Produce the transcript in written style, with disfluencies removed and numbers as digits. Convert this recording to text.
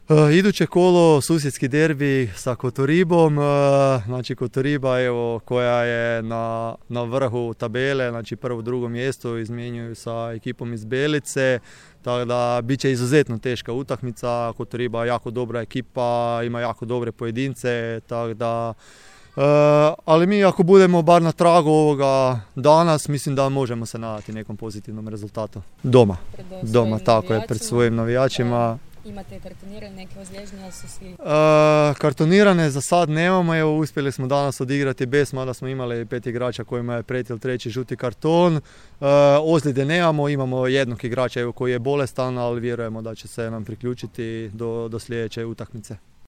Iduće kolo susjedski derbi sa Kotoribom, znači Kotoriba evo, koja je na vrhu tabele, znači prvo, drugo mjesto, izmjenjuju sa ekipom iz Belice, tako da bit će izuzetno teška utakmica. Kotoriba je jako dobra ekipa, ima jako dobre pojedince, tako da ali mi ako budemo bar na tragu ovoga danas, mislim da možemo se nadati nekom pozitivnom rezultatu. Doma, tako je, pred svojim navijačima. Imate kartonirane neke ozlijeđenja, ali su svi? Kartonirane za sad nemamo, evo uspjeli smo danas odigrati bez, mada smo imali 5 igrača kojima je prijetio 3. žuti karton. Ozljede nemamo, imamo jednog igrača koji je bolestan, ali vjerujemo da će se nam priključiti do sljedeće utakmice.